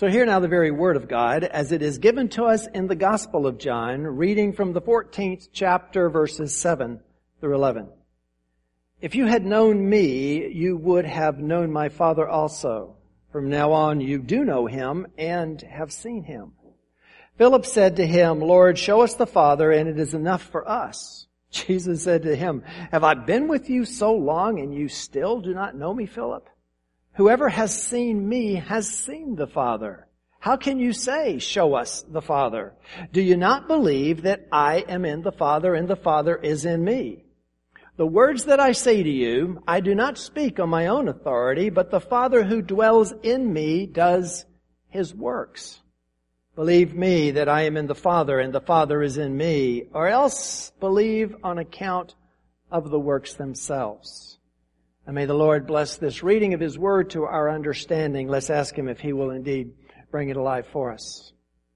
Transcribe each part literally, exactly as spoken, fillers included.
So hear now the very word of God as it is given to us in the Gospel of John, reading from the fourteenth chapter, verses seven through eleven. If you had known me, you would have known my Father also. From now on you do know him and have seen him. Philip said to him, Lord, show us the Father, and it is enough for us. Jesus said to him, have I been with you so long, and you still do not know me, Philip? Whoever has seen me has seen the Father. How can you say, show us the Father? Do you not believe that I am in the Father and the Father is in me? The words that I say to you, I do not speak on my own authority, but the Father who dwells in me does his works. Believe me that I am in the Father and the Father is in me, or else believe on account of the works themselves. And may the Lord bless this reading of His Word to our understanding. Let's ask Him if He will indeed bring it alive for us.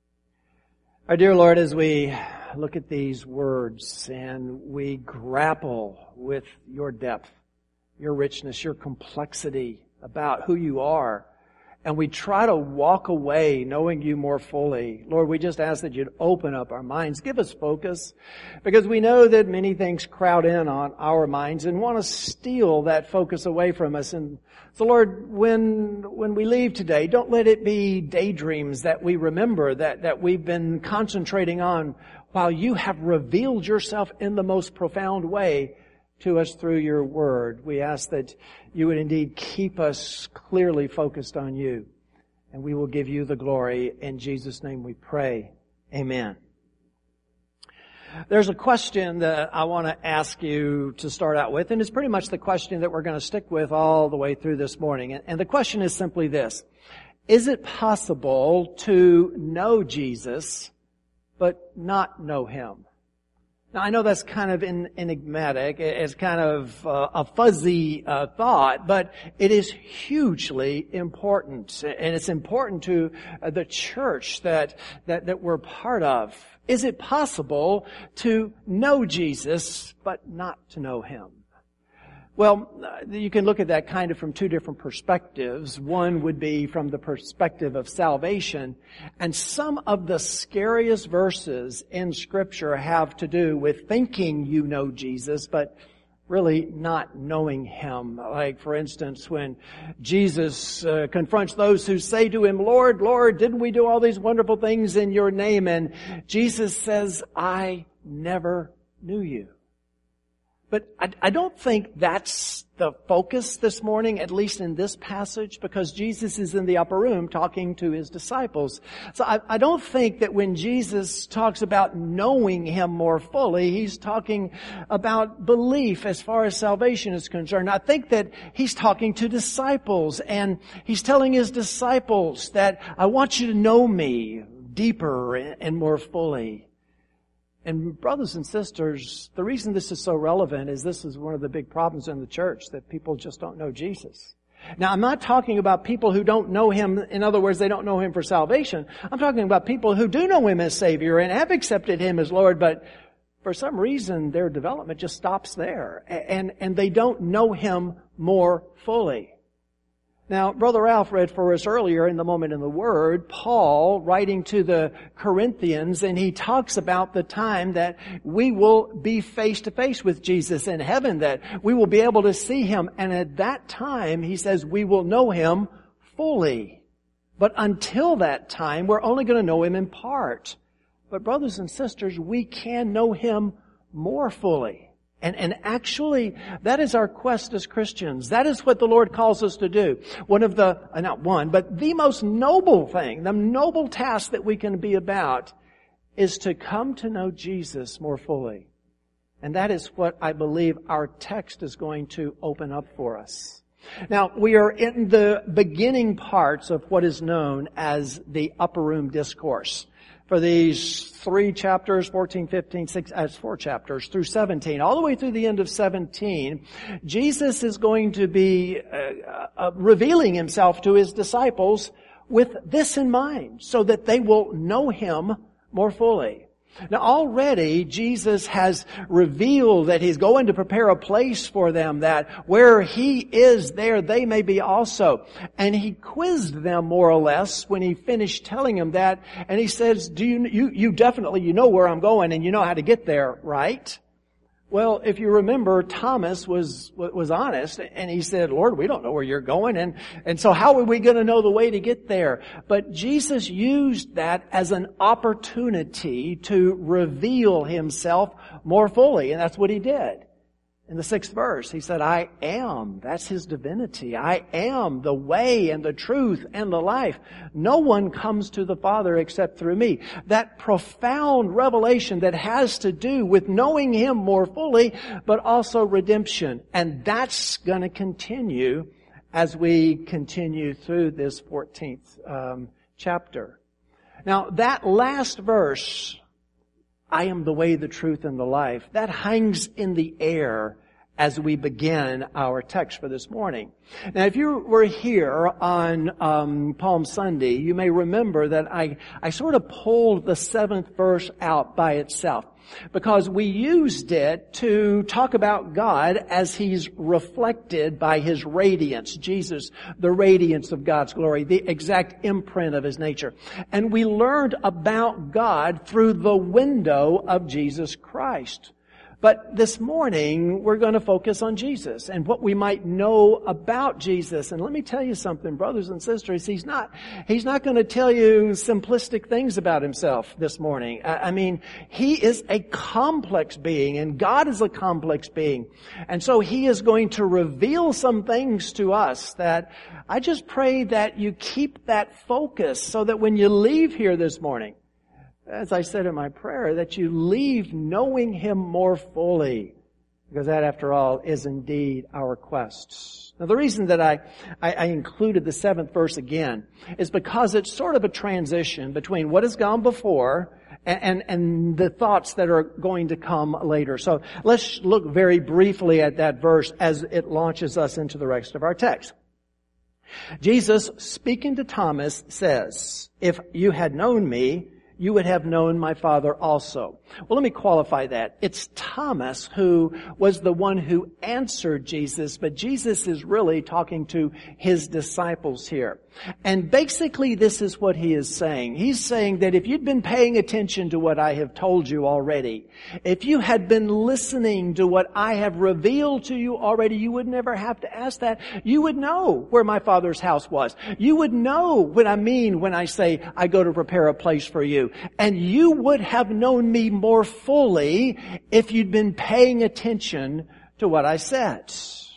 Our dear Lord, as we look at these words and we grapple with your depth, your richness, your complexity about who you are, and we try to walk away knowing you more fully. Lord, we just ask that you'd open up our minds, give us focus, because we know that many things crowd in on our minds and want to steal that focus away from us. And so, Lord, when when we leave today, don't let it be daydreams that we remember, that, that we've been concentrating on while you have revealed yourself in the most profound way to us through your word. We ask that you would indeed keep us clearly focused on you. And we will give you the glory. In Jesus' name we pray. Amen. There's a question that I want to ask you to start out with, and it's pretty much the question that we're going to stick with all the way through this morning. And the question is simply this: is it possible to know Jesus but not know Him? Now, I know that's kind of enigmatic. It's kind of uh, a fuzzy uh, thought, but it is hugely important. And it's important to uh, the church that, that, that we're part of. Is it possible to know Jesus, but not to know Him? Well, you can look at that kind of from two different perspectives. One would be from the perspective of salvation. And some of the scariest verses in Scripture have to do with thinking you know Jesus, but really not knowing Him. Like, for instance, when Jesus uh, confronts those who say to Him, Lord, Lord, didn't we do all these wonderful things in your name? And Jesus says, I never knew you. But I, I don't think that's the focus this morning, at least in this passage, because Jesus is in the upper room talking to His disciples. So I, I don't think that when Jesus talks about knowing Him more fully, He's talking about belief as far as salvation is concerned. I think that He's talking to disciples, and He's telling His disciples that I want you to know me deeper and more fully. And brothers and sisters, the reason this is so relevant is this is one of the big problems in the church, that people just don't know Jesus. Now, I'm not talking about people who don't know Him. In other words, they don't know Him for salvation. I'm talking about people who do know Him as Savior and have accepted Him as Lord, but for some reason their development just stops there. And, and they don't know Him more fully. Now, Brother Ralph read for us earlier in the Moment in the Word, Paul writing to the Corinthians, and he talks about the time that we will be face to face with Jesus in heaven, that we will be able to see Him. And at that time, he says, we will know Him fully. But until that time, we're only going to know Him in part. But brothers and sisters, we can know Him more fully. And, and actually, that is our quest as Christians. That is what the Lord calls us to do. One of the, uh, not one, but the most noble thing, the noble task that we can be about is to come to know Jesus more fully. And that is what I believe our text is going to open up for us. Now, we are in the beginning parts of what is known as the Upper Room Discourse. For these three chapters, fourteen, fifteen, six, as four chapters through seventeen, all the way through the end of seventeen, Jesus is going to be uh, uh, revealing Himself to His disciples with this in mind, so that they will know Him more fully. Now already Jesus has revealed that He's going to prepare a place for them, that where He is there they may be also. And He quizzed them more or less when He finished telling them that. And He says, do you, you, you definitely, you know where I'm going and you know how to get there, right? Well, if you remember, Thomas was was honest, and he said, Lord, we don't know where you're going, and, and so how are we going to know the way to get there? But Jesus used that as an opportunity to reveal Himself more fully, and that's what He did. In the sixth verse, He said, I am. That's His divinity. I am the way and the truth and the life. No one comes to the Father except through me. That profound revelation that has to do with knowing Him more fully, but also redemption. And that's going to continue as we continue through this fourteenth um, chapter. Now, that last verse, I am the way, the truth, and the life, that hangs in the air as we begin our text for this morning. Now, if you were here on um, Palm Sunday, you may remember that I, I sort of pulled the seventh verse out by itself, because we used it to talk about God as He's reflected by His radiance, Jesus, the radiance of God's glory, the exact imprint of His nature. And we learned about God through the window of Jesus Christ. But this morning, we're going to focus on Jesus and what we might know about Jesus. And let me tell you something, brothers and sisters, He's not, He's not going to tell you simplistic things about Himself this morning. I mean, He is a complex being, and God is a complex being. And so He is going to reveal some things to us that I just pray that you keep that focus so that when you leave here this morning, as I said in my prayer, that you leave knowing Him more fully, because that, after all, is indeed our quest. Now, the reason that I, I, I included the seventh verse again is because it's sort of a transition between what has gone before and, and, and the thoughts that are going to come later. So let's look very briefly at that verse as it launches us into the rest of our text. Jesus, speaking to Thomas, says, if you had known me, you would have known my Father also. Well, let me qualify that. It's Thomas who was the one who answered Jesus, but Jesus is really talking to His disciples here. And basically this is what He is saying. He's saying that if you'd been paying attention to what I have told you already, if you had been listening to what I have revealed to you already, you would never have to ask that. You would know where my Father's house was. You would know what I mean when I say I go to prepare a place for you. And you would have known me more fully if you'd been paying attention to what I said.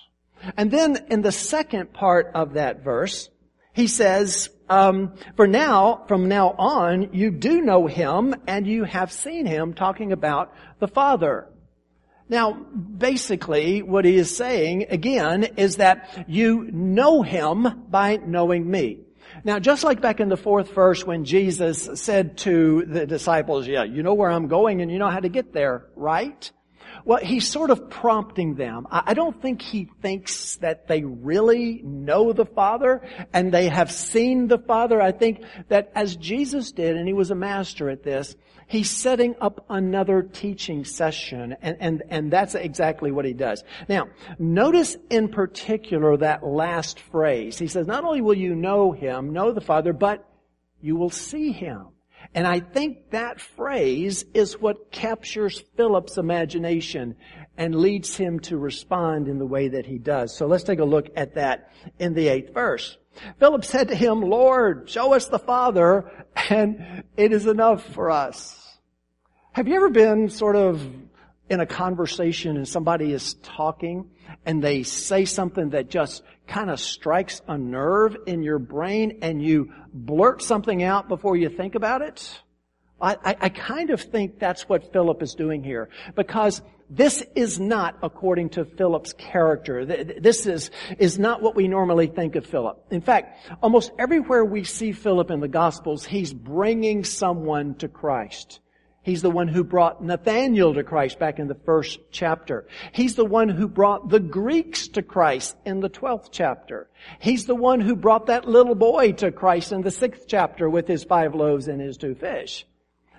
And then in the second part of that verse, He says, um, for now, from now on, you do know Him and you have seen Him, talking about the Father. Now, basically, what He is saying, again, is that you know Him by knowing me. Now, just like back in the fourth verse when Jesus said to the disciples, yeah, you know where I'm going and you know how to get there, right? Well, He's sort of prompting them. I don't think He thinks that they really know the Father and they have seen the Father. I think that as Jesus did, and He was a master at this, He's setting up another teaching session, and, and, and that's exactly what He does. Now, notice in particular that last phrase. He says, not only will you know Him, know the Father, but you will see Him. And I think that phrase is what captures Philip's imagination and leads him to respond in the way that he does. So let's take a look at that in the eighth verse. Philip said to Him, Lord, show us the Father, and it is enough for us. Have you ever been sort of in a conversation and somebody is talking and they say something that just kind of strikes a nerve in your brain and you blurt something out before you think about it? I, I, I kind of think that's what Philip is doing here, because this is not according to Philip's character. This is, is not what we normally think of Philip. In fact, almost everywhere we see Philip in the Gospels, he's bringing someone to Christ. He's the one who brought Nathanael to Christ back in the first chapter. He's the one who brought the Greeks to Christ in the twelfth chapter. He's the one who brought that little boy to Christ in the sixth chapter with his five loaves and his two fish.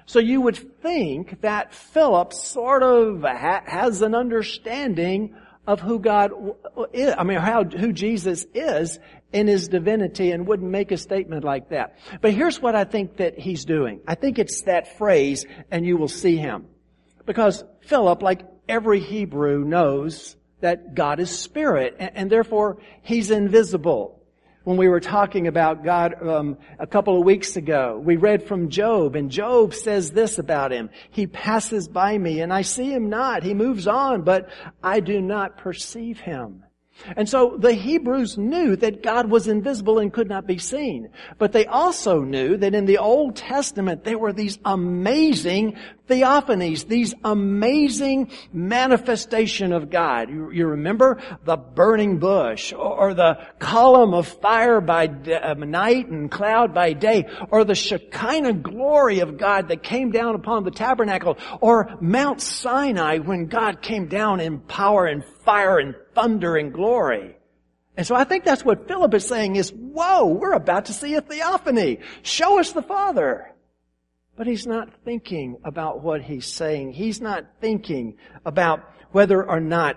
So you would think that Philip sort of ha- has an understanding of who God is, I mean, how, who Jesus is in His divinity, and wouldn't make a statement like that. But here's what I think that he's doing. I think it's that phrase, and you will see him. Because Philip, like every Hebrew, knows that God is spirit, and, and therefore He's invisible. When we were talking about God um, a couple of weeks ago, we read from Job, and Job says this about Him: He passes by me, and I see Him not. He moves on, but I do not perceive Him. And so the Hebrews knew that God was invisible and could not be seen. But they also knew that in the Old Testament there were these amazing theophanies, these amazing manifestation of God. You, you remember the burning bush, or, or the column of fire by day, uh, night and cloud by day, or the Shekinah glory of God that came down upon the tabernacle, or Mount Sinai when God came down in power and fire and thunder and glory. And so I think that's what Philip is saying is, whoa, we're about to see a theophany. Show us the Father. But he's not thinking about what he's saying. He's not thinking about whether or not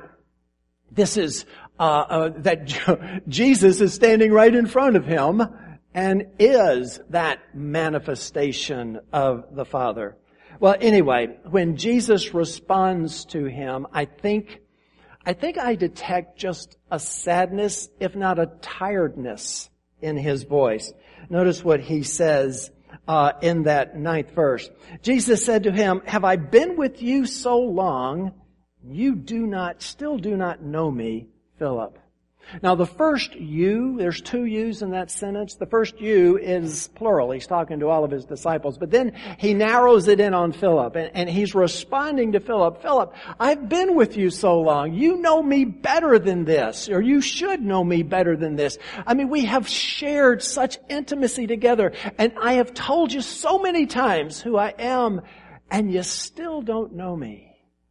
this is, uh, uh that Jesus is standing right in front of him and is that manifestation of the Father. Well, anyway, when Jesus responds to him, I think I think I detect just a sadness, if not a tiredness, in his voice. Notice what he says uh, in that ninth verse. Jesus said to him, "Have I been with you so long, you do not, still do not know me, Philip?" Now the first you, there's two yous in that sentence. The first you is plural. He's talking to all of his disciples. But then he narrows it in on Philip. And, and he's responding to Philip. Philip, I've been with you so long. You know me better than this. Or you should know me better than this. I mean, we have shared such intimacy together. And I have told you so many times who I am. And you still don't know me.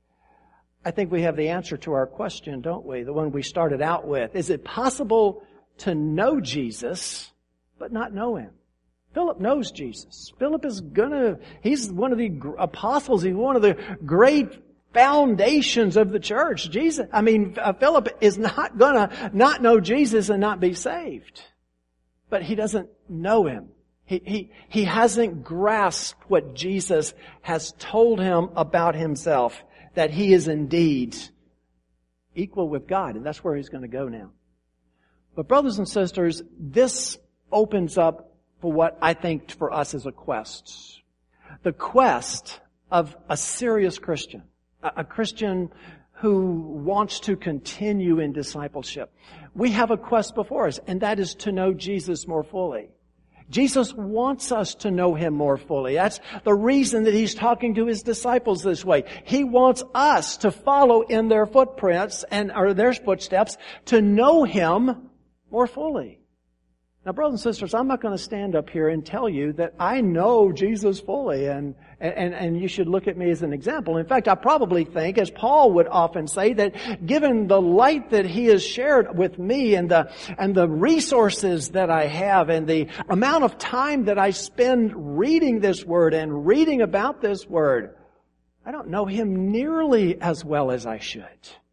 I think we have the answer to our question, don't we? The one we started out with. Is it possible to know Jesus, but not know Him? Philip knows Jesus. Philip is gonna, he's one of the apostles. He's one of the great foundations of the church. Jesus, I mean, uh, Philip is not gonna not know Jesus and not be saved. But he doesn't know Him. He, he, he hasn't grasped what Jesus has told him about Himself, that He is indeed equal with God. And that's where he's going to go now. But brothers and sisters, this opens up for what I think for us is a quest. The quest of a serious Christian. A, a Christian who wants to continue in discipleship. We have a quest before us, and that is to know Jesus more fully. Jesus wants us to know Him more fully. That's the reason that He's talking to His disciples this way. He wants us to follow in their footprints and or their footsteps to know Him more fully. Now, brothers and sisters, I'm not going to stand up here and tell you that I know Jesus fully and, and, and you should look at me as an example. In fact, I probably think, as Paul would often say, that given the light that he has shared with me and the, and the resources that I have and the amount of time that I spend reading this Word and reading about this Word, I don't know Him nearly as well as I should.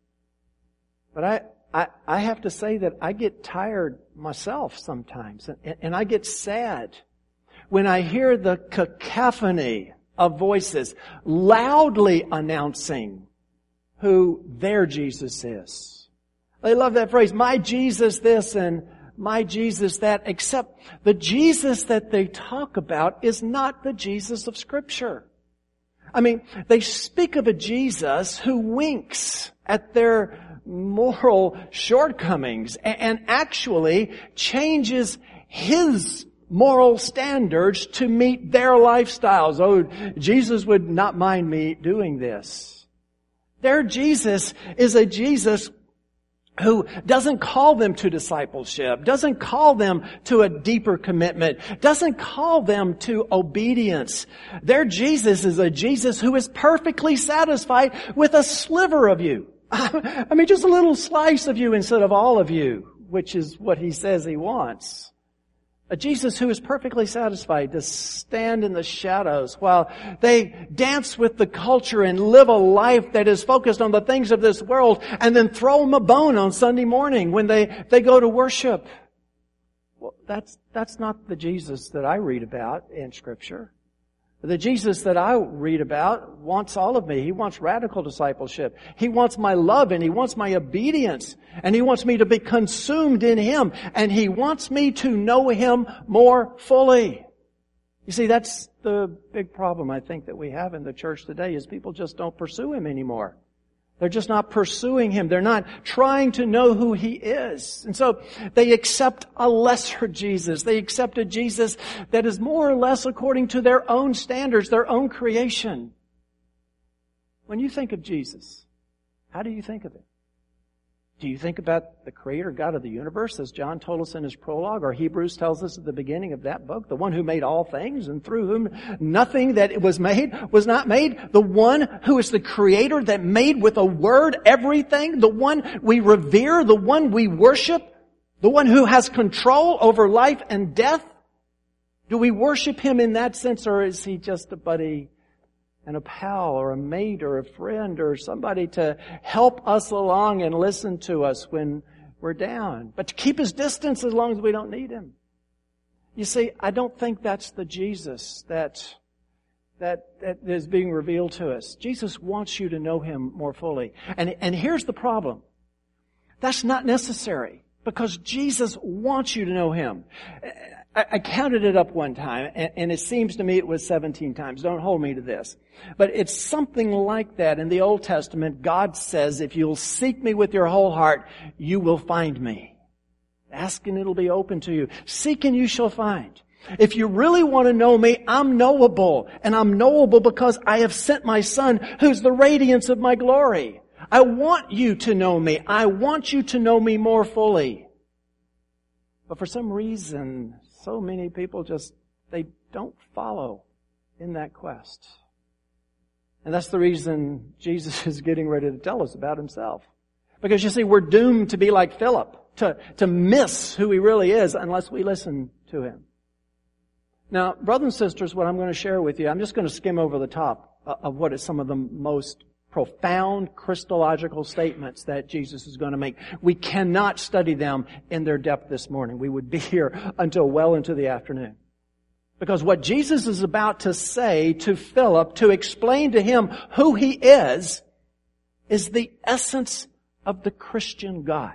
But I, I, I have to say that I get tired myself sometimes, and, and I get sad when I hear the cacophony of voices loudly announcing who their Jesus is. They love that phrase, my Jesus this and my Jesus that, except the Jesus that they talk about is not the Jesus of Scripture. I mean, they speak of a Jesus who winks at their moral shortcomings and actually changes His moral standards to meet their lifestyles. Oh, Jesus would not mind me doing this. Their Jesus is a Jesus who doesn't call them to discipleship, doesn't call them to a deeper commitment, doesn't call them to obedience. Their Jesus is a Jesus who is perfectly satisfied with a sliver of you. I mean, just a little slice of you instead of all of you, which is what He says He wants. A Jesus who is perfectly satisfied to stand in the shadows while they dance with the culture and live a life that is focused on the things of this world, and then throw them a bone on Sunday morning when they, they go to worship. Well, that's, that's not the Jesus that I read about in Scripture. The Jesus that I read about wants all of me. He wants radical discipleship. He wants my love and He wants my obedience. And He wants me to be consumed in Him. And He wants me to know Him more fully. You see, that's the big problem I think that we have in the church today, is people just don't pursue Him anymore. They're just not pursuing Him. They're not trying to know who He is. And so they accept a lesser Jesus. They accept a Jesus that is more or less according to their own standards, their own creation. When you think of Jesus, how do you think of Him? Do you think about the Creator God of the universe, as John told us in his prologue, or Hebrews tells us at the beginning of that book, the one who made all things and through whom nothing that was made was not made, the one who is the Creator that made with a word everything, the one we revere, the one we worship, the one who has control over life and death? Do we worship Him in that sense, or is He just a buddy and a pal or a mate or a friend or somebody to help us along and listen to us when we're down, but to keep His distance as long as we don't need Him? You see, I don't think that's the Jesus that, that, that is being revealed to us. Jesus wants you to know Him more fully. And, and here's the problem. That's not necessary, because Jesus wants you to know Him. I counted it up one time, and it seems to me it was seventeen times. Don't hold me to this. But it's something like that. In the Old Testament, God says, if you'll seek me with your whole heart, you will find me. Ask and it'll be open to you. Seek and you shall find. If you really want to know me, I'm knowable. And I'm knowable because I have sent my Son, who's the radiance of my glory. I want you to know me. I want you to know me more fully. But for some reason, so many people just, they don't follow in that quest. And that's the reason Jesus is getting ready to tell us about Himself. Because you see, we're doomed to be like Philip, to, to miss who He really is unless we listen to Him. Now, brothers and sisters, what I'm going to share with you, I'm just going to skim over the top of what is some of the most profound Christological statements that Jesus is going to make. We cannot study them in their depth this morning. We would be here until well into the afternoon. Because what Jesus is about to say to Philip, to explain to him who He is, is the essence of the Christian God.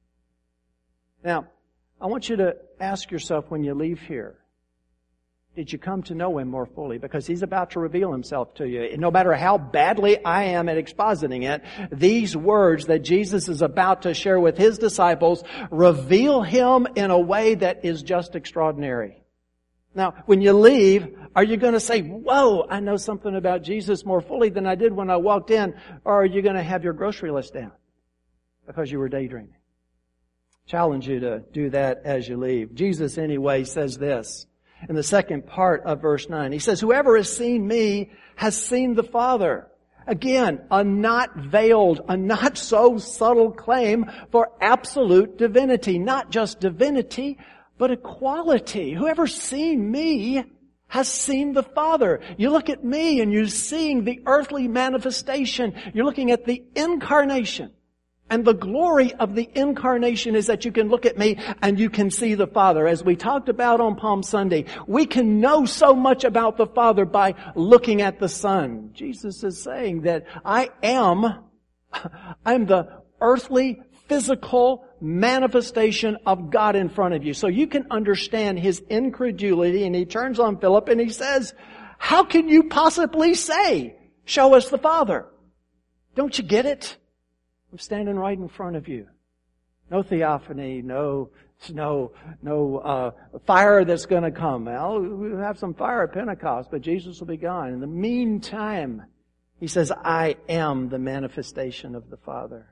Now, I want you to ask yourself when you leave here, did you come to know Him more fully? Because He's about to reveal Himself to you. And no matter how badly I am at expositing it, these words that Jesus is about to share with His disciples reveal Him in a way that is just extraordinary. Now, when you leave, are you going to say, whoa, I know something about Jesus more fully than I did when I walked in? Or are you going to have your grocery list down because you were daydreaming? Challenge you to do that as you leave. Jesus, anyway, says this in the second part of verse nine. He says, whoever has seen me has seen the Father. Again, a not veiled, a not so subtle claim for absolute divinity. Not just divinity, but equality. Whoever's seen me has seen the Father. You look at me and you're seeing the earthly manifestation. You're looking at the incarnation. And the glory of the incarnation is that you can look at me and you can see the Father. As we talked about on Palm Sunday, we can know so much about the Father by looking at the Son. Jesus is saying that I am, I'm the earthly, physical manifestation of God in front of you. So you can understand his incredulity, and he turns on Philip and he says, how can you possibly say, show us the Father? Don't you get it? I'm standing right in front of you. No theophany, no, no, no, uh, fire that's gonna come. Well, we'll have some fire at Pentecost, but Jesus will be gone. In the meantime, he says, I am the manifestation of the Father.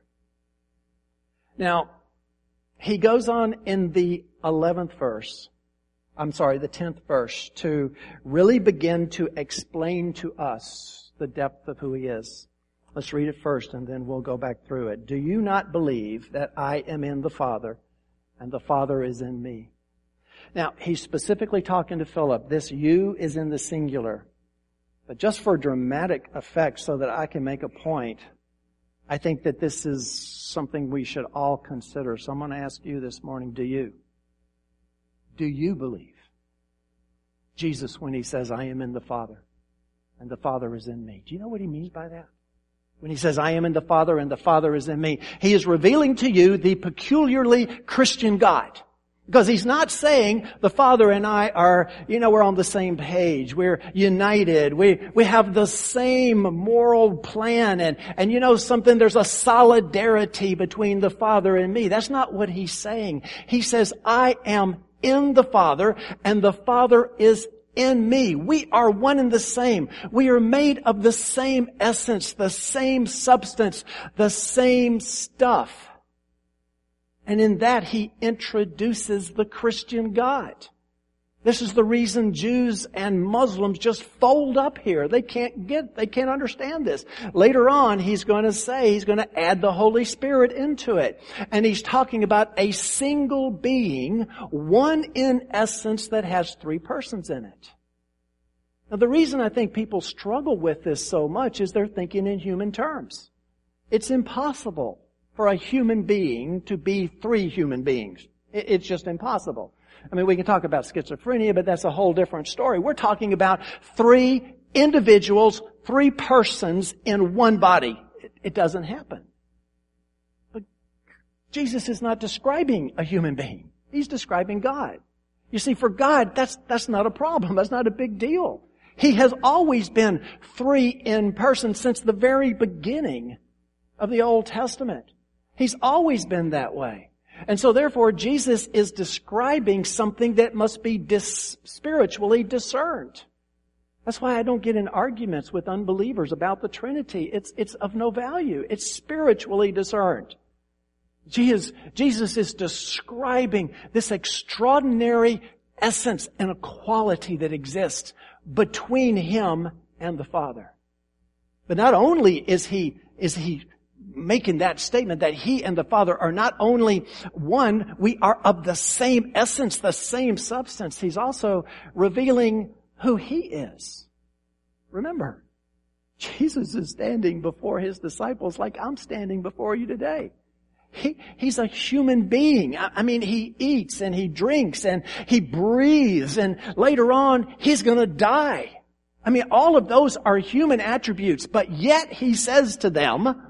Now, he goes on in the eleventh verse, I'm sorry, the tenth verse, to really begin to explain to us the depth of who he is. Let's read it first and then we'll go back through it. Do you not believe that I am in the Father and the Father is in me? Now, he's specifically talking to Philip. This you is in the singular. But just for dramatic effect so that I can make a point, I think that this is something we should all consider. So I'm going to ask you this morning, do you? Do you believe Jesus when he says, I am in the Father and the Father is in me? Do you know what he means by that? When he says, I am in the Father and the Father is in me, he is revealing to you the peculiarly Christian God. Because he's not saying the Father and I are, you know, we're on the same page. We're united. We, we have the same moral plan. And, and you know something, there's a solidarity between the Father and me. That's not what he's saying. He says, I am in the Father and the Father is in me. We are one and the same. We are made of the same essence, the same substance, the same stuff. And in that, he introduces the Christian God. This is the reason Jews and Muslims just fold up here. They can't get, they can't understand this. Later on, he's going to say, he's going to add the Holy Spirit into it. And he's talking about a single being, one in essence that has three persons in it. Now, the reason I think people struggle with this so much is they're thinking in human terms. It's impossible for a human being to be three human beings. It's just impossible. I mean, we can talk about schizophrenia, but that's a whole different story. We're talking about three individuals, three persons in one body. It doesn't happen. But Jesus is not describing a human being. He's describing God. You see, for God, that's, that's not a problem. That's not a big deal. He has always been three in person since the very beginning of the Old Testament. He's always been that way. And so therefore, Jesus is describing something that must be dis- spiritually discerned. That's why I don't get in arguments with unbelievers about the Trinity. It's, it's of no value. It's spiritually discerned. Jesus, Jesus is describing this extraordinary essence and a quality that exists between Him and the Father. But not only is He, is He making that statement that He and the Father are not only one, we are of the same essence, the same substance. He's also revealing who He is. Remember, Jesus is standing before His disciples like I'm standing before you today. He, he's a human being. I, I mean, He eats and He drinks and He breathes, and later on He's going to die. I mean, all of those are human attributes, but yet He says to them,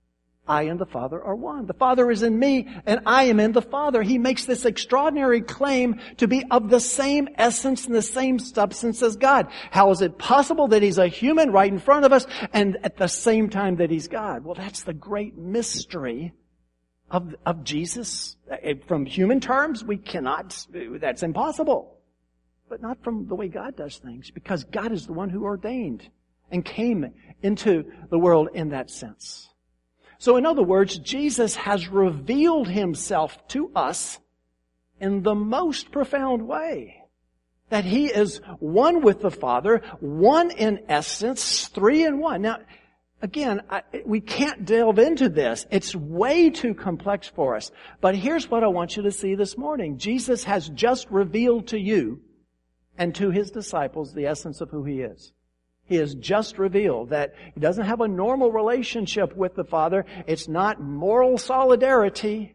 I and the Father are one. The Father is in me, and I am in the Father. He makes this extraordinary claim to be of the same essence and the same substance as God. How is it possible that He's a human right in front of us, and at the same time that He's God? Well, that's the great mystery of, of Jesus. From human terms, we cannot, that's impossible. But not from the way God does things, because God is the one who ordained and came into the world in that sense. So in other words, Jesus has revealed Himself to us in the most profound way. That He is one with the Father, one in essence, three in one. Now, again, I, we can't delve into this. It's way too complex for us. But here's what I want you to see this morning. Jesus has just revealed to you and to His disciples the essence of who He is. He has just revealed that He doesn't have a normal relationship with the Father. It's not moral solidarity.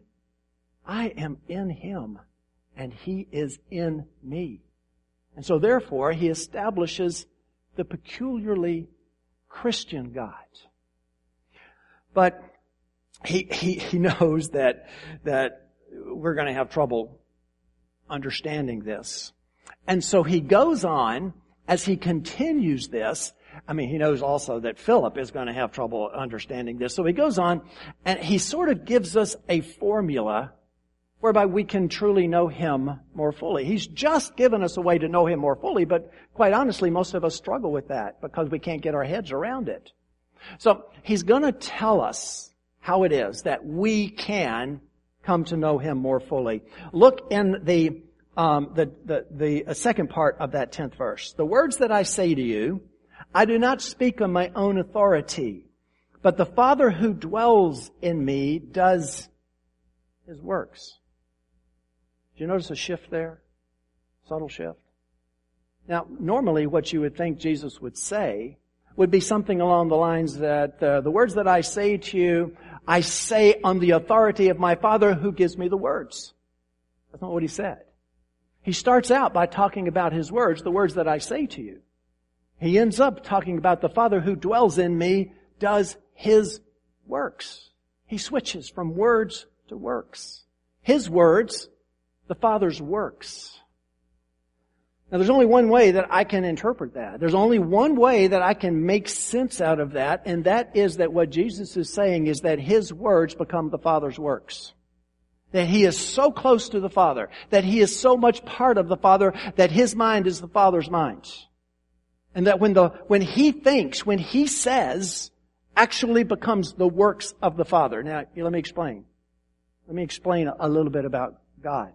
I am in Him, and He is in me. And so therefore, He establishes the peculiarly Christian God. But He, He, He knows that, that we're going to have trouble understanding this. And so He goes on, as He continues this, I mean, He knows also that Philip is going to have trouble understanding this. So He goes on, and He sort of gives us a formula whereby we can truly know Him more fully. He's just given us a way to know Him more fully, but quite honestly, most of us struggle with that because we can't get our heads around it. So He's going to tell us how it is that we can come to know Him more fully. Look in the Um, the, the, the second part of that tenth verse. The words that I say to you, I do not speak on my own authority, but the Father who dwells in me does His works. Do you notice a shift there? Subtle shift. Now, normally what you would think Jesus would say would be something along the lines that uh, the words that I say to you, I say on the authority of my Father who gives me the words. That's not what he said. He starts out by talking about his words, the words that I say to you. He ends up talking about the Father who dwells in me does his works. He switches from words to works. His words, the Father's works. Now there's only one way that I can interpret that. There's only one way that I can make sense out of that, and that is that what Jesus is saying is that his words become the Father's works. That he is so close to the Father, that he is so much part of the Father, that his mind is the Father's mind. And that when the, when he thinks, when he says, actually becomes the works of the Father. Now, let me explain. Let me explain a little bit about God.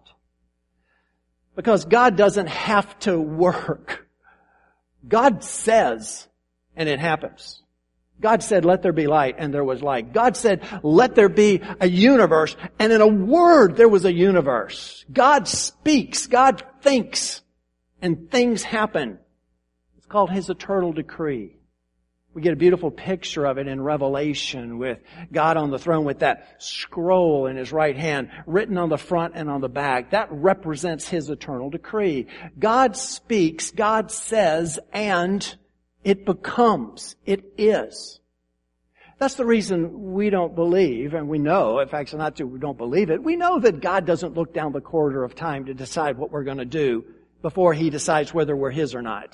Because God doesn't have to work. God says, and it happens. God said, let there be light, and there was light. God said, let there be a universe, and in a word there was a universe. God speaks, God thinks, and things happen. It's called his eternal decree. We get a beautiful picture of it in Revelation with God on the throne with that scroll in his right hand written on the front and on the back. That represents his eternal decree. God speaks, God says, and it becomes. It is. That's the reason we don't believe, and we know, in fact, it's not that we don't believe it, we know that God doesn't look down the corridor of time to decide what we're going to do before he decides whether we're his or not.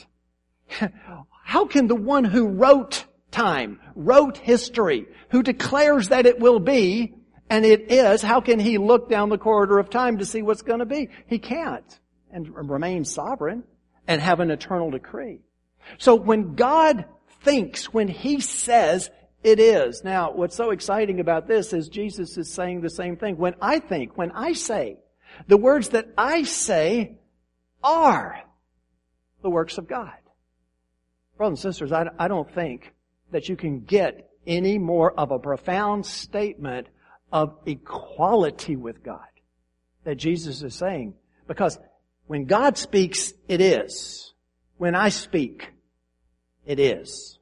How can the one who wrote time, wrote history, who declares that it will be, and it is, how can he look down the corridor of time to see what's going to be? He can't, and remain sovereign and have an eternal decree. So when God thinks, when he says, it is. Now, what's so exciting about this is Jesus is saying the same thing. When I think, when I say, the words that I say are the works of God. Brothers and sisters, I, I don't think that you can get any more of a profound statement of equality with God that Jesus is saying. Because when God speaks, it is. When I speak, it is.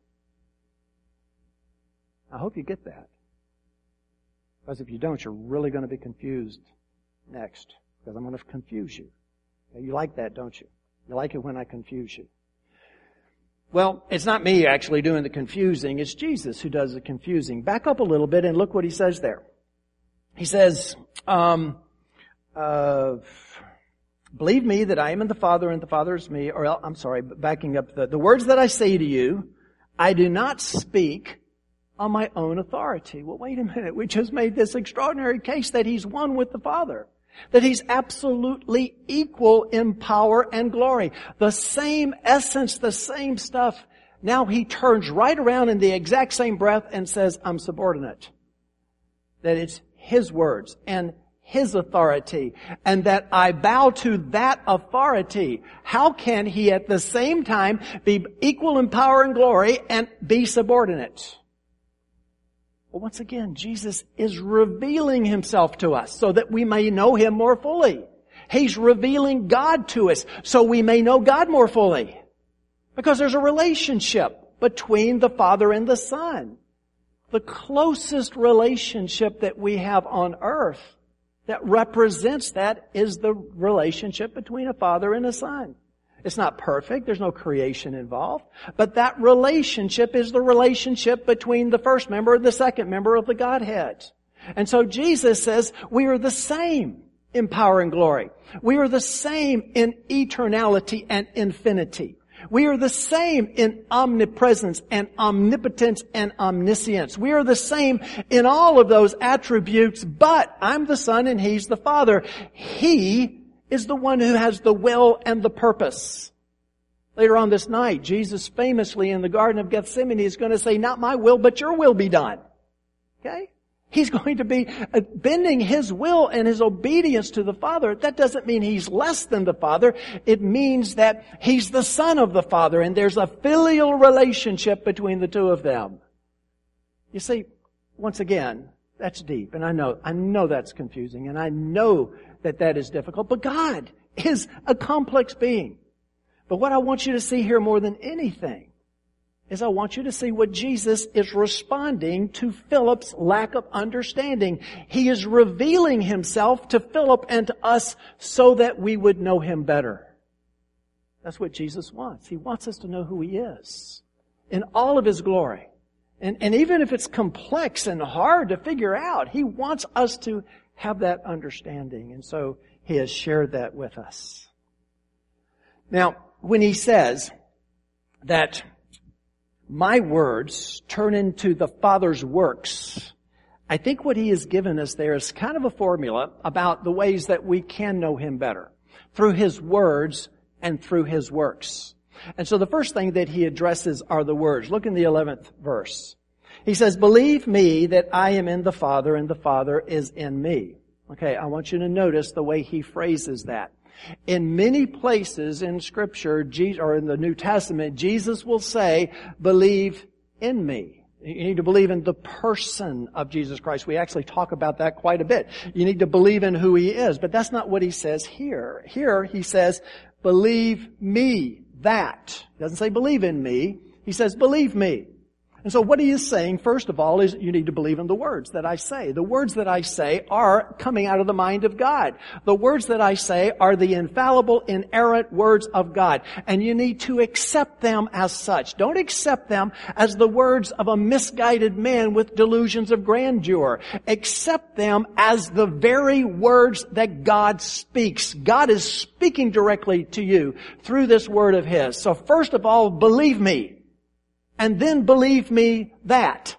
I hope you get that. Because if you don't, you're really going to be confused next. Because I'm going to confuse you. You like that, don't you? You like it when I confuse you. Well, it's not me actually doing the confusing. It's Jesus who does the confusing. Back up a little bit and look what he says there. He says, um, uh, believe me that I am in the Father and the Father is me. Or I'm sorry, backing up. The, the words that I say to you, I do not speak on my own authority. Well, wait a minute. We just made this extraordinary case that he's one with the Father. That he's absolutely equal in power and glory. The same essence, the same stuff. Now he turns right around in the exact same breath and says, I'm subordinate. That it's his words and his authority, and that I bow to that authority. How can he at the same time be equal in power and glory and be subordinate? Well, once again, Jesus is revealing himself to us so that we may know him more fully. He's revealing God to us so we may know God more fully. Because there's a relationship between the Father and the Son. The closest relationship that we have on earth that represents that is the relationship between a father and a son. It's not perfect. There's no creation involved. But that relationship is the relationship between the first member and the second member of the Godhead. And so Jesus says we are the same in power and glory. We are the same in eternality and infinity. We are the same in omnipresence and omnipotence and omniscience. We are the same in all of those attributes, but I'm the Son and He's the Father. He is the one who has the will and the purpose. Later on this night, Jesus famously in the Garden of Gethsemane is going to say, not my will, but your will be done. Okay? He's going to be bending His will and His obedience to the Father. That doesn't mean He's less than the Father. It means that He's the Son of the Father, and there's a filial relationship between the two of them. You see, once again, that's deep, and I know, I know that's confusing, and I know that that is difficult, but God is a complex being. But what I want you to see here more than anything is I want you to see what Jesus is responding to Philip's lack of understanding. He is revealing Himself to Philip and to us so that we would know Him better. That's what Jesus wants. He wants us to know who He is in all of His glory. And, and even if it's complex and hard to figure out, He wants us to have that understanding. And so He has shared that with us. Now, when He says that my words turn into the Father's works, I think what He has given us there is kind of a formula about the ways that we can know Him better through His words and through His works. And so the first thing that He addresses are the words. Look in the eleventh verse. He says, believe me that I am in the Father and the Father is in me. Okay, I want you to notice the way He phrases that. In many places in Scripture, or in the New Testament, Jesus will say, believe in me. You need to believe in the person of Jesus Christ. We actually talk about that quite a bit. You need to believe in who He is. But that's not what He says here. Here He says, believe me that. He doesn't say believe in me. He says believe me. And so what He is saying, first of all, is you need to believe in the words that I say. The words that I say are coming out of the mind of God. The words that I say are the infallible, inerrant words of God. And you need to accept them as such. Don't accept them as the words of a misguided man with delusions of grandeur. Accept them as the very words that God speaks. God is speaking directly to you through this word of His. So first of all, believe me. And then believe me that.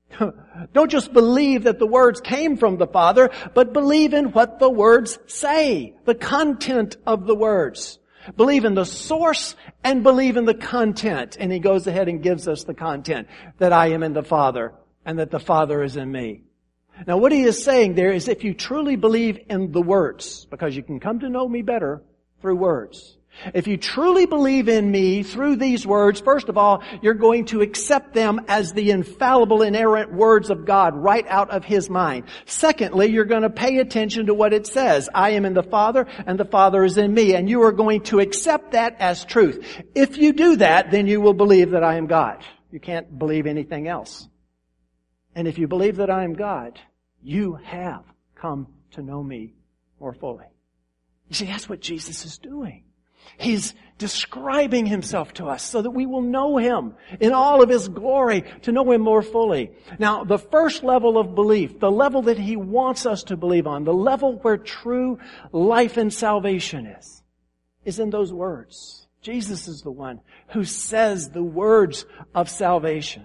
Don't just believe that the words came from the Father, but believe in what the words say, the content of the words. Believe in the source and believe in the content. And He goes ahead and gives us the content, that I am in the Father and that the Father is in me. Now what He is saying there is if you truly believe in the words, because you can come to know me better through words. If you truly believe in me through these words, first of all, you're going to accept them as the infallible, inerrant words of God right out of His mind. Secondly, you're going to pay attention to what it says. I am in the Father and the Father is in me. And you are going to accept that as truth. If you do that, then you will believe that I am God. You can't believe anything else. And if you believe that I am God, you have come to know me more fully. You see, that's what Jesus is doing. He's describing Himself to us so that we will know Him in all of His glory, to know Him more fully. Now, the first level of belief, the level that He wants us to believe on, the level where true life and salvation is, is in those words. Jesus is the one who says the words of salvation.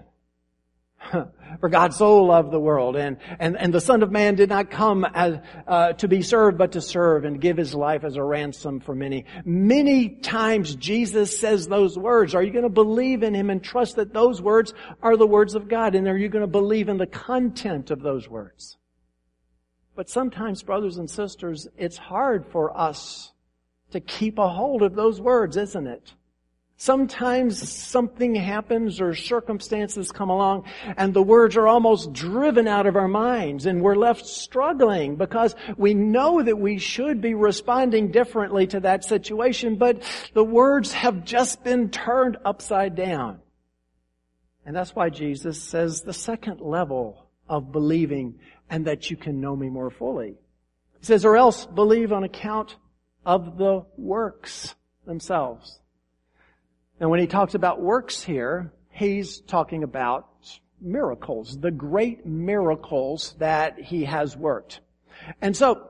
For God so loved the world, and, and, and the Son of Man did not come as, uh, to be served, but to serve and give His life as a ransom for many. Many times Jesus says those words. Are you going to believe in Him and trust that those words are the words of God? And are you going to believe in the content of those words? But sometimes, brothers and sisters, it's hard for us to keep a hold of those words, isn't it? Sometimes something happens or circumstances come along and the words are almost driven out of our minds and we're left struggling because we know that we should be responding differently to that situation, but the words have just been turned upside down. And that's why Jesus says the second level of believing and that you can know me more fully. He says, or else believe on account of the works themselves. And when He talks about works here, He's talking about miracles, the great miracles that He has worked. And so,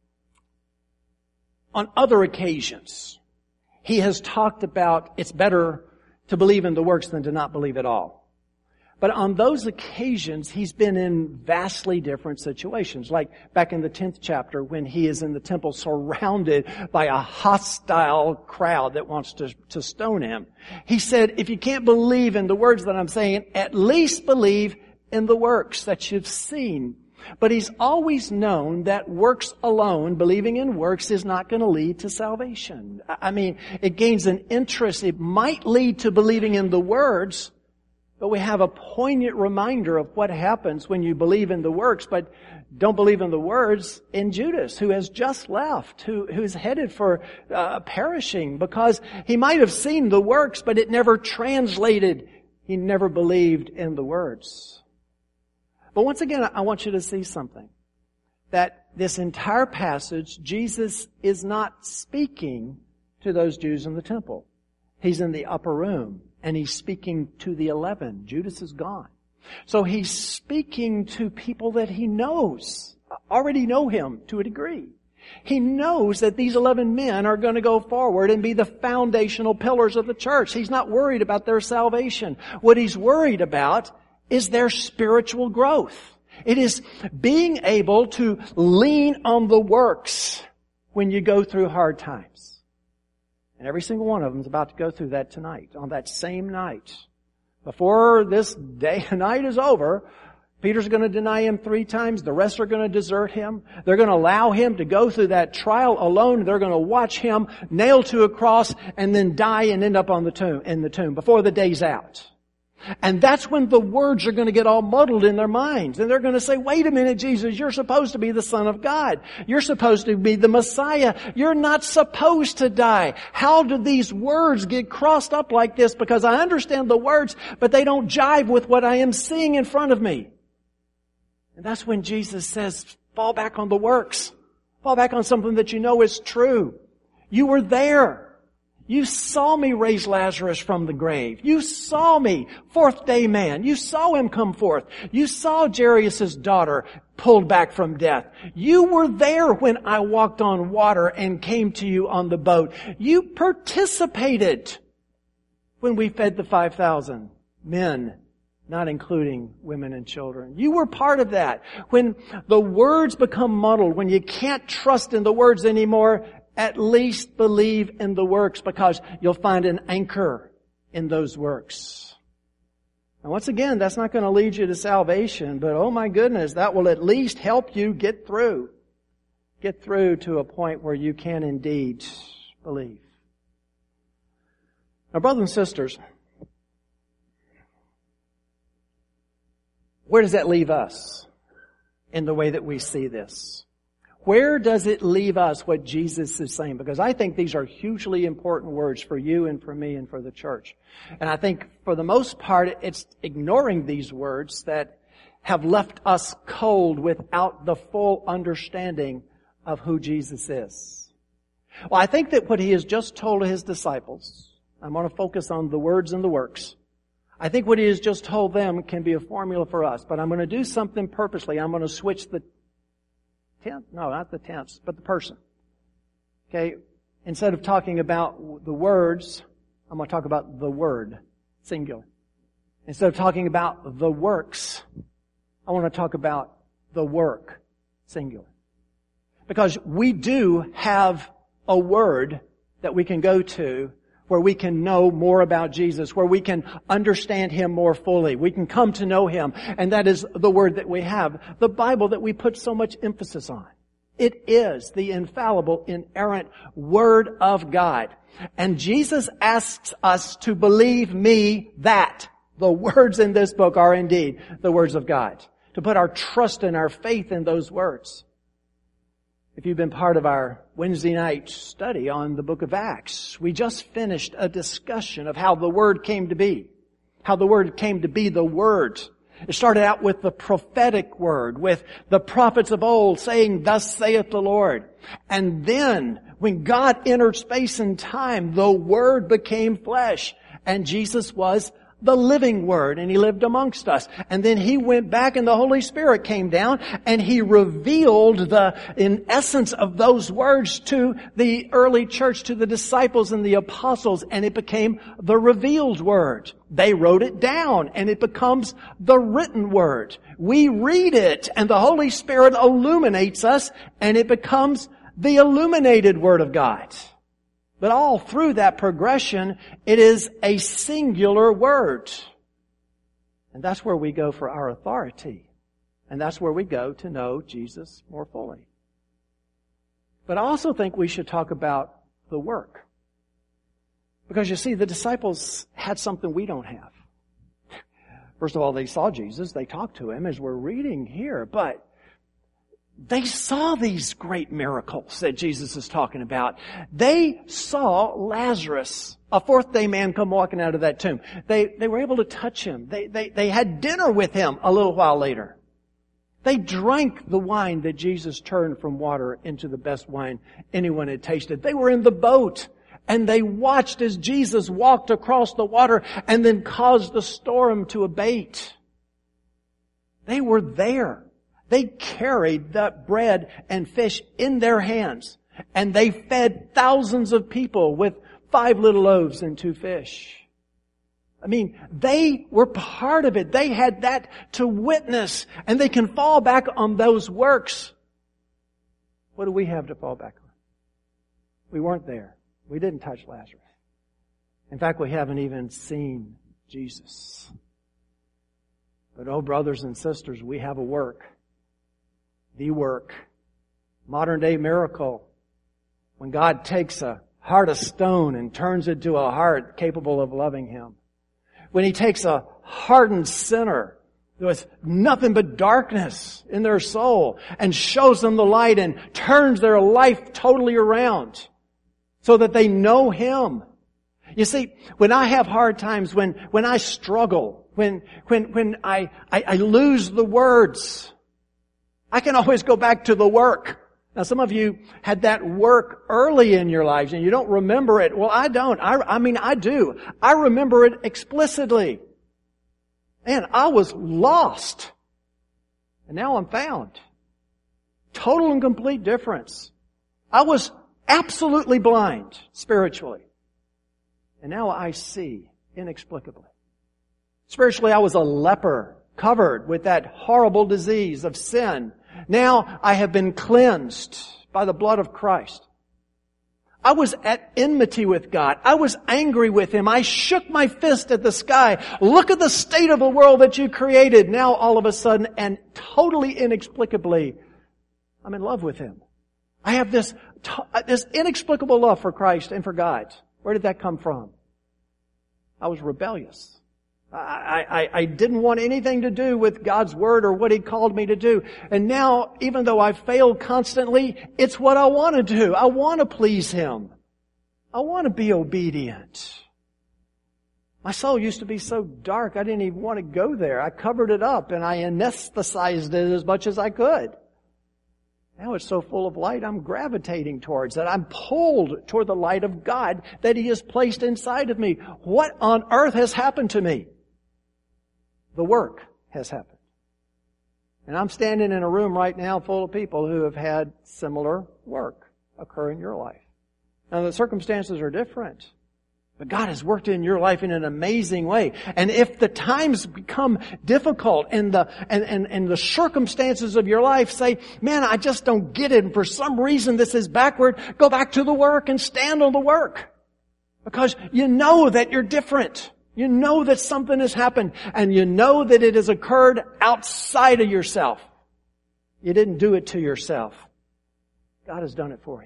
on other occasions, He has talked about it's better to believe in the works than to not believe at all. But on those occasions, He's been in vastly different situations. Like back in the tenth chapter when He is in the temple surrounded by a hostile crowd that wants to, to stone Him. He said, if you can't believe in the words that I'm saying, at least believe in the works that you've seen. But He's always known that works alone, believing in works, is not going to lead to salvation. I mean, it gains an interest. It might lead to believing in the words, but we have a poignant reminder of what happens when you believe in the works, but don't believe in the words in Judas, who has just left, who, who's headed for uh, perishing because he might have seen the works, but it never translated. He never believed in the words. But once again, I want you to see something. That this entire passage, Jesus is not speaking to those Jews in the temple. He's in the upper room, and he's speaking to the eleven. Judas is gone. So he's speaking to people that he knows, already know him to a degree. He knows that these eleven men are going to go forward and be the foundational pillars of the church. He's not worried about their salvation. What he's worried about is their spiritual growth. It is being able to lean on the works when you go through hard times. And every single one of them is about to go through that tonight, on that same night. Before this day and night is over, Peter's going to deny him three times. The rest are going to desert him. They're going to allow him to go through that trial alone. They're going to watch him nailed to a cross and then die and end up on the tomb, in the tomb before the day's out. And that's when the words are going to get all muddled in their minds. And they're going to say, wait a minute, Jesus, you're supposed to be the Son of God. You're supposed to be the Messiah. You're not supposed to die. How do these words get crossed up like this? Because I understand the words, but they don't jive with what I am seeing in front of me. And that's when Jesus says, fall back on the works. Fall back on something that you know is true. You were there. You saw me raise Lazarus from the grave. You saw me, fourth day man. You saw him come forth. You saw Jairus' daughter pulled back from death. You were there when I walked on water and came to you on the boat. You participated when we fed the five thousand men, not including women and children. You were part of that. When the words become muddled, when you can't trust in the words anymore, at least believe in the works, because you'll find an anchor in those works. And once again, that's not going to lead you to salvation, but oh my goodness, that will at least help you get through. Get through to a point where you can indeed believe. Now, brothers and sisters, where does that leave us in the way that we see this? Where does it leave us what Jesus is saying? Because I think these are hugely important words for you and for me and for the church. And I think for the most part, it's ignoring these words that have left us cold without the full understanding of who Jesus is. Well, I think that what he has just told his disciples, I'm going to focus on the words and the works. I think what he has just told them can be a formula for us, but I'm going to do something purposely. I'm going to switch the tense, no, not the tense, but the person. Okay? Instead of talking about the words, I'm going to talk about the word, singular. Instead of talking about the works, I want to talk about the work, singular. Because we do have a word that we can go to where we can know more about Jesus, where we can understand Him more fully. We can come to know Him. And that is the word that we have. The Bible that we put so much emphasis on. It is the infallible, inerrant Word of God. And Jesus asks us to believe me that the words in this book are indeed the words of God. To put our trust and our faith in those words. If you've been part of our Wednesday night study on the book of Acts, we just finished a discussion of how the Word came to be. How the Word came to be the Word. It started out with the prophetic word, with the prophets of old saying, thus saith the Lord. And then, when God entered space and time, the Word became flesh. And Jesus was the living Word, and He lived amongst us. And then He went back and the Holy Spirit came down and He revealed the, in essence of those words to the early church, to the disciples and the apostles, and it became the revealed Word. They wrote it down and it becomes the written Word. We read it and the Holy Spirit illuminates us and it becomes the illuminated Word of God. But all through that progression, it is a singular word. And that's where we go for our authority. And that's where we go to know Jesus more fully. But I also think we should talk about the work. Because you see, the disciples had something we don't have. First of all, they saw Jesus. They talked to Him as we're reading here. But They saw these great miracles that Jesus is talking about. They saw Lazarus, a fourth day man, come walking out of that tomb. They, they were able to touch him. They, they, they had dinner with him a little while later. They drank the wine that Jesus turned from water into the best wine anyone had tasted. They were in the boat and they watched as Jesus walked across the water and then caused the storm to abate. They were there. They carried that bread and fish in their hands, and they fed thousands of people with five little loaves and two fish. I mean, they were part of it. They had that to witness, and they can fall back on those works. What do we have to fall back on? We weren't there. We didn't touch Lazarus. In fact, we haven't even seen Jesus. But oh, brothers and sisters, we have a work. The work. Modern day miracle. When God takes a heart of stone and turns it to a heart capable of loving Him. When He takes a hardened sinner with nothing but darkness in their soul and shows them the light and turns their life totally around so that they know Him. You see, when I have hard times, when, when I struggle, when, when, when I, I, I lose the words, I can always go back to the work. Now, some of you had that work early in your lives and you don't remember it. Well, I don't. I, I mean, I do. I remember it explicitly. Man, I was lost. And now I'm found. Total and complete difference. I was absolutely blind spiritually. And now I see inexplicably. Spiritually, I was a leper, covered with that horrible disease of sin. Now I have been cleansed by the blood of Christ. I was at enmity with God. I was angry with Him. I shook my fist at the sky. Look at the state of the world that you created. Now all of a sudden, and totally inexplicably, I'm in love with Him. I have this, this inexplicable love for Christ and for God. Where did that come from? I was rebellious. I, I, I didn't want anything to do with God's Word or what He called me to do. And now, even though I failed constantly, it's what I want to do. I want to please Him. I want to be obedient. My soul used to be so dark, I didn't even want to go there. I covered it up and I anesthetized it as much as I could. Now it's so full of light, I'm gravitating towards that. I'm pulled toward the light of God that He has placed inside of me. What on earth has happened to me? The work has happened. And I'm standing in a room right now full of people who have had similar work occur in your life. Now the circumstances are different, but God has worked in your life in an amazing way. And if the times become difficult and the and, and, and the circumstances of your life say, man, I just don't get it, and for some reason this is backward, go back to the work and stand on the work. Because you know that you're different. You know that something has happened, and you know that it has occurred outside of yourself. You didn't do it to yourself. God has done it for you.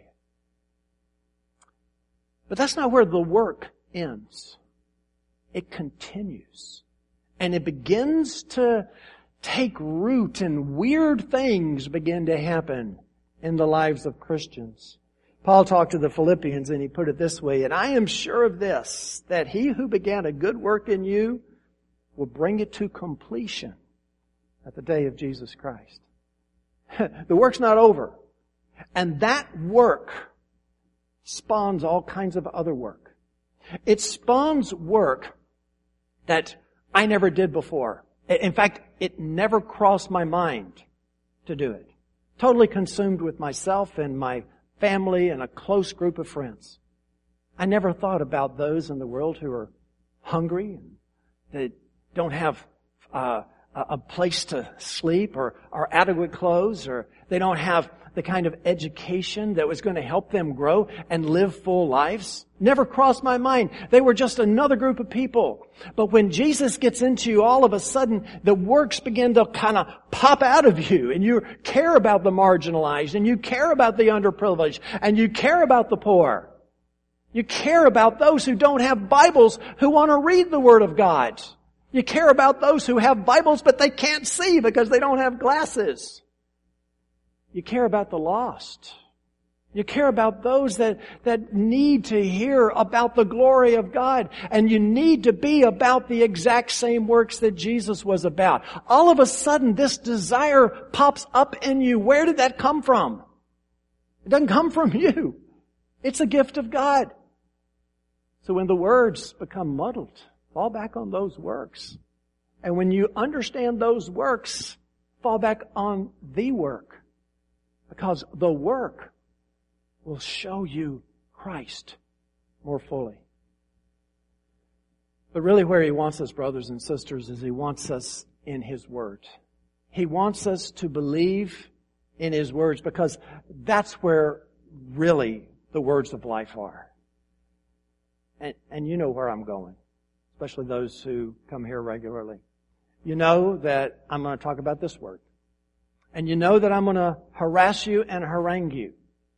But that's not where the work ends. It continues. And it begins to take root, and weird things begin to happen in the lives of Christians. Paul talked to the Philippians and he put it this way, and I am sure of this, that He who began a good work in you will bring it to completion at the day of Jesus Christ. The work's not over. And that work spawns all kinds of other work. It spawns work that I never did before. In fact, it never crossed my mind to do it. Totally consumed with myself and my family and a close group of friends. I never thought about those in the world who are hungry and that don't have uh, a place to sleep or, or adequate clothes, or they don't have the kind of education that was going to help them grow and live full lives. Never crossed my mind. They were just another group of people. But when Jesus gets into you, all of a sudden, the works begin to kind of pop out of you, and you care about the marginalized, and you care about the underprivileged, and you care about the poor. You care about those who don't have Bibles who want to read the Word of God. You care about those who have Bibles but they can't see because they don't have glasses. You care about the lost. You care about those that, that need to hear about the glory of God. And you need to be about the exact same works that Jesus was about. All of a sudden, this desire pops up in you. Where did that come from? It doesn't come from you. It's a gift of God. So when the words become muddled, fall back on those works. And when you understand those works, fall back on the work. Because the work will show you Christ more fully. But really where He wants us, brothers and sisters, is He wants us in His Word. He wants us to believe in His words because that's where really the words of life are. And, and you know where I'm going, especially those who come here regularly. You know that I'm going to talk about this word. And you know that I'm going to harass you and harangue you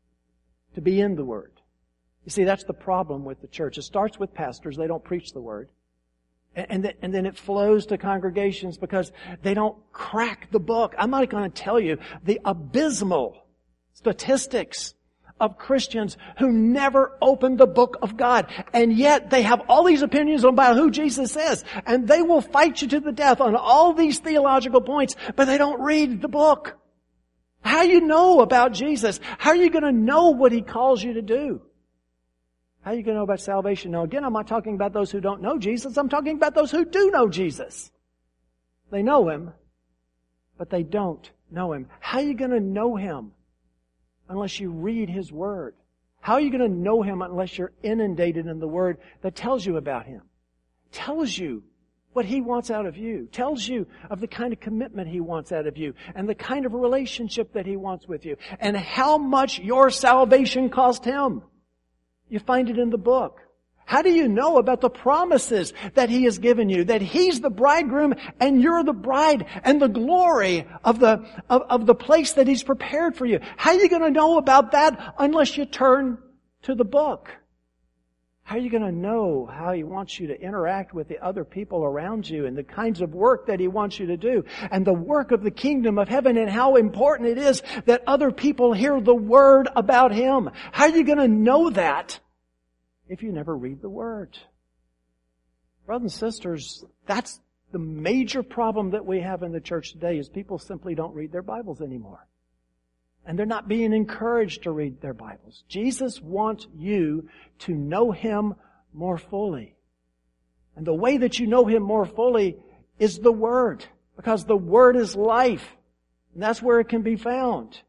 to be in the Word. You see, that's the problem with the church. It starts with pastors. They don't preach the Word. And, th- and then it flows to congregations because they don't crack the book. I'm not going to tell you the abysmal statistics of Christians who never opened the book of God. And yet they have all these opinions about who Jesus is. And they will fight you to the death on all these theological points, but they don't read the book. How do you know about Jesus? How are you going to know what He calls you to do? How are you going to know about salvation? Now again, I'm not talking about those who don't know Jesus. I'm talking about those who do know Jesus. They know Him, but they don't know Him. How are you going to know Him unless you read His Word? How are you going to know Him unless you're inundated in the Word that tells you about Him? Tells you what He wants out of you. Tells you of the kind of commitment He wants out of you. And the kind of relationship that He wants with you. And how much your salvation cost Him. You find it in the book. How do you know about the promises that He has given you? That He's the bridegroom and you're the bride, and the glory of the, of, of the place that He's prepared for you. How are you going to know about that unless you turn to the book? How are you going to know how He wants you to interact with the other people around you and the kinds of work that He wants you to do and the work of the kingdom of heaven and how important it is that other people hear the Word about Him? How are you going to know that if you never read the Word? Brothers and sisters, that's the major problem that we have in the church today is people simply don't read their Bibles anymore. And they're not being encouraged to read their Bibles. Jesus wants you to know Him more fully. And the way that you know Him more fully is the Word. Because the Word is life. And that's where it can be found.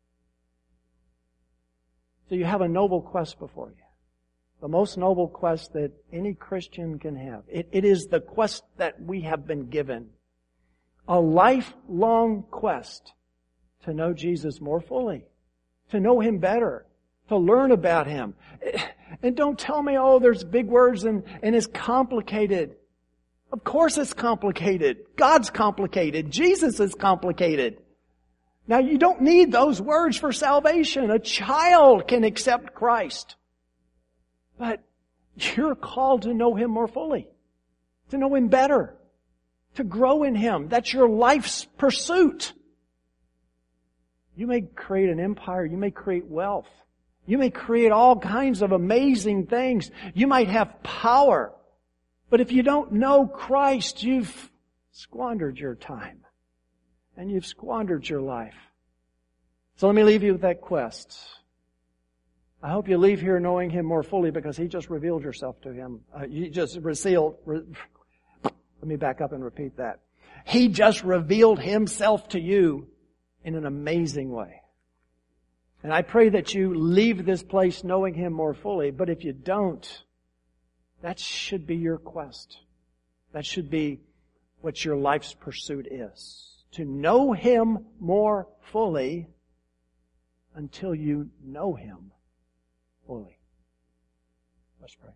So you have a noble quest before you. The most noble quest that any Christian can have. It, it is the quest that we have been given. A lifelong quest to know Jesus more fully, to know Him better, to learn about Him. And don't tell me, oh, there's big words and, and it's complicated. Of course it's complicated. God's complicated. Jesus is complicated. Now you don't need those words for salvation. A child can accept Christ. But you're called to know Him more fully, to know Him better, to grow in Him. That's your life's pursuit. You may create an empire. You may create wealth. You may create all kinds of amazing things. You might have power. But if you don't know Christ, you've squandered your time. And you've squandered your life. So let me leave you with that quest. I hope you leave here knowing Him more fully because He just revealed yourself to him. Uh, you just revealed. Re, let me back up and repeat that. He just revealed Himself to you in an amazing way. And I pray that you leave this place knowing Him more fully. But if you don't, that should be your quest. That should be what your life's pursuit is. To know Him more fully until you know Him fully. Let's pray.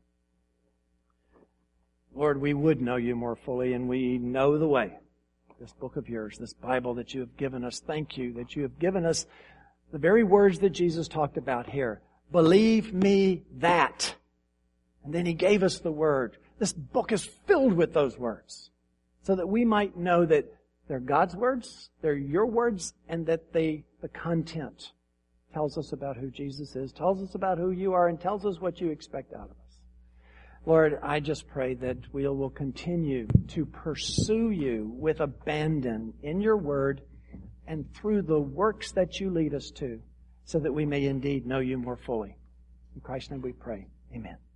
Lord, we would know You more fully, and we know the way. This book of yours, this Bible that You have given us. Thank You that You have given us the very words that Jesus talked about here. Believe me that. And then He gave us the Word. This book is filled with those words so that we might know that they're God's words, they're your words, and that they, the content tells us about who Jesus is, tells us about who you are, and tells us what you expect out of us. Lord, I just pray that we will continue to pursue you with abandon in your word and through the works that you lead us to, so that we may indeed know you more fully. In Christ's name we pray. Amen.